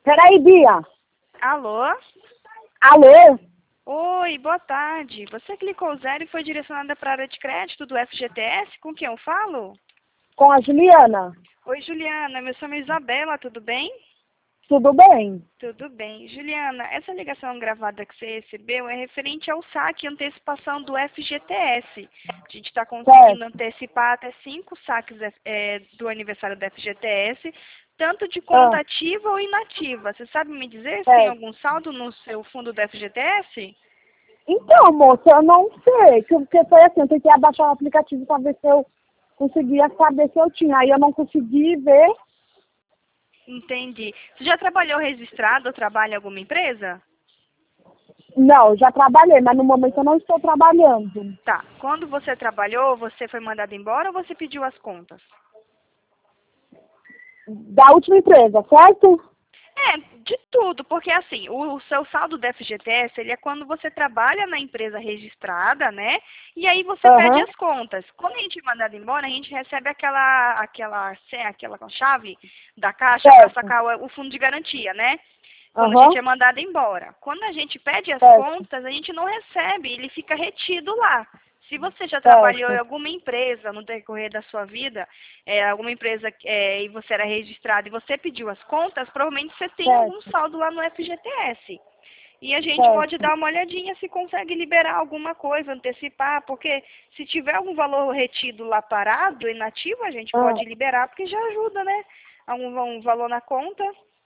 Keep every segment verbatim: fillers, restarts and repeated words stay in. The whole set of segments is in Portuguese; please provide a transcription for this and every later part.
Peraí, Bia. Alô? Alô? Oi, boa tarde. Você clicou zero e foi direcionada para a área de crédito do F G T S? Com quem eu falo? Com a Juliana. Oi, Juliana. Meu nome é Isabela, tudo bem? Tudo bem? Tudo bem. Juliana, essa ligação gravada que você recebeu é referente ao saque e antecipação do F G T S. A gente está conseguindo Certo. antecipar até cinco saques é, do aniversário do F G T S, tanto de Ah, conta ativa ou inativa. Você sabe me dizer se tem certo. algum saldo no seu fundo do F G T S? Então, moça, eu não sei. Porque foi assim, eu tentei abaixar o aplicativo para ver se eu conseguia saber se eu tinha. Aí eu não consegui ver. Entendi. Você já trabalhou registrado ou trabalha em alguma empresa? Não, já trabalhei, mas no momento eu não estou trabalhando. Tá. Quando você trabalhou, você foi mandado embora ou você pediu as contas? Da última empresa, certo? É, de tudo, porque assim, o, o seu saldo do F G T S, ele é quando você trabalha na empresa registrada, né? E aí você pede Aham. as contas. Quando a gente é mandado embora, a gente recebe aquela, aquela, sé- aquela chave da caixa para Certo. sacar o, o fundo de garantia, né? Quando a Aham. gente é mandado embora. Quando a gente pede as Certo. contas, a gente não recebe, ele fica retido lá. Se você já trabalhou em Certo. alguma empresa no decorrer da sua vida, é, alguma empresa é, e você era registrado e você pediu as contas, provavelmente você tem algum Certo. saldo lá no F G T S. E a gente pode Certo. dar uma olhadinha se consegue liberar alguma coisa, antecipar, porque se tiver algum valor retido lá parado, inativo, a gente Ah, pode liberar, porque já ajuda, né? Algum um valor na conta.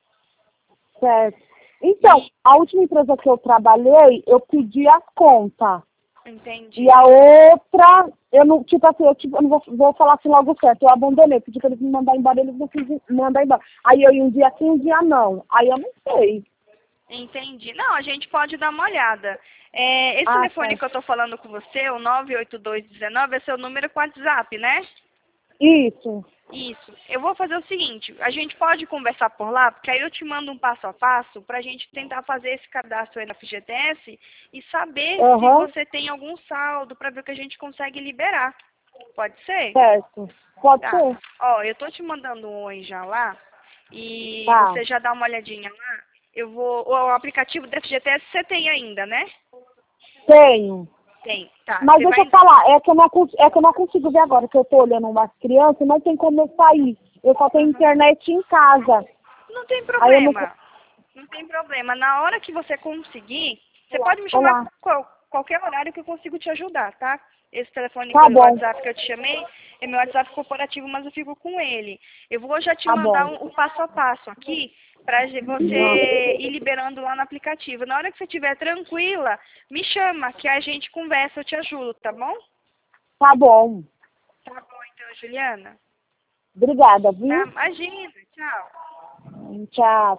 certo. Então, E a última empresa que eu trabalhei, eu pedi as contas. E entendi. a outra, eu não, tipo assim, eu, tipo, eu não vou, vou falar assim logo certo, eu abandonei, pedi pra eles me mandar embora, eles não quis me mandar embora. Aí eu ia um dia sim, um dia não. Aí eu não sei. Entendi. Não, a gente pode dar uma olhada. É, esse Ah, telefone que eu certo. estou falando com você, o nove oito dois um nove, é seu número com WhatsApp, né? Isso. Isso. Eu vou fazer o seguinte, a gente pode conversar por lá, porque aí eu te mando um passo a passo para a gente tentar fazer esse cadastro aí na F G T S e saber se Aham, você tem algum saldo para ver o que a gente consegue liberar. Pode ser? certo. Pode Tá. ser. Ó, eu tô te mandando um oi já lá e Tá. você já dá uma olhadinha lá. Eu vou. O aplicativo do F G T S você tem ainda, né? Tenho. Tem. Tá. Mas Você deixa eu vai. falar, é que eu não, cons- é que eu não consigo ver agora, que eu tô olhando umas crianças e não tem como eu sair. Eu só tenho Aham. internet em casa. Não tem Aí eu não... co- problema. Não tem problema. Na hora que você conseguir, você Olá. pode me chamar Olá. qual, qualquer horário que eu consigo te ajudar, tá? Esse telefone que Tá eu, o bom. WhatsApp que eu te chamei é meu WhatsApp corporativo, mas eu fico com ele. Eu vou já te Tá mandar bom. um- o passo a passo aqui para você ir liberando lá no aplicativo. Na hora que você estiver tranquila, me chama que a gente conversa, eu te ajudo, tá bom? Tá bom. Tá bom então, Juliana. Obrigada, Tá? viu? Imagina. Tchau. Tchau.